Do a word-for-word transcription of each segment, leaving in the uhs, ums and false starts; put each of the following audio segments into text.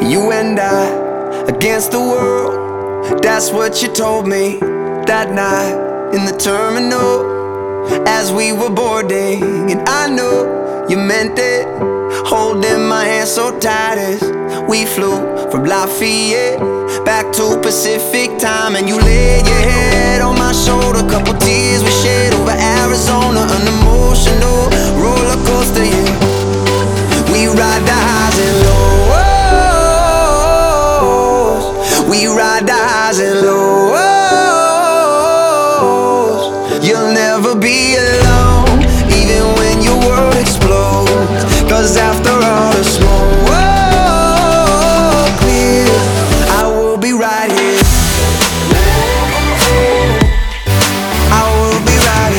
You and I against the world, that's what you told me that night in the terminal as we were boarding. And I know you meant it, holding my hand so tight as we flew from Lafayette back to Pacific time. And you laid your head on my shoulder, couple tears we shed over Arizona, an emotional roller coaster, yeah. We ride the highs and lows, we ride the highs and lows. You'll never be alone, even when your world explodes. Cause after all the smoke clears, I will be right here. I will be right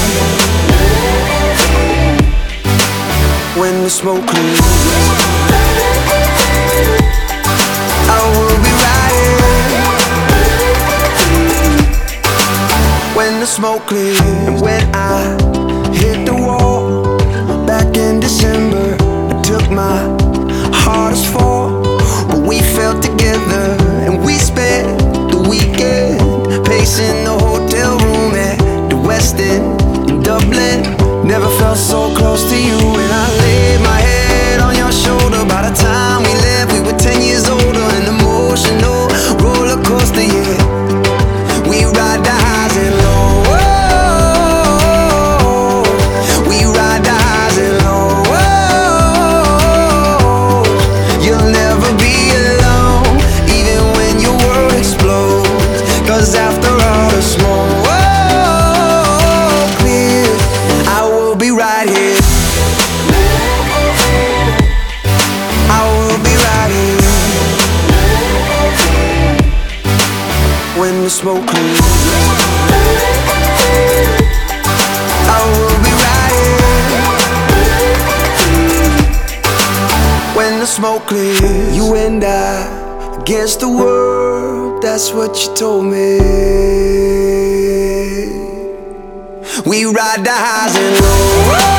here when the smoke clears. I will be right here when the smoke clears. And when I hit the wall back in December, I took my hardest fall, but we fell together and we spent the weekend pacing the hotel room at the West End in Dublin. Never felt so close to you, and I laid my head on your shoulder. By the time we left, we were ten years older. An emotional roller coaster, yeah. We ride the highs and lows, we ride the highs and lows. You'll never be alone, even when your world explodes. Cause after all the smoke clears, I will be right here. I will be right here when the smoke clears. I will be right here when the smoke clears. You and I against the world, that's what you told me. We ride the highs and lows.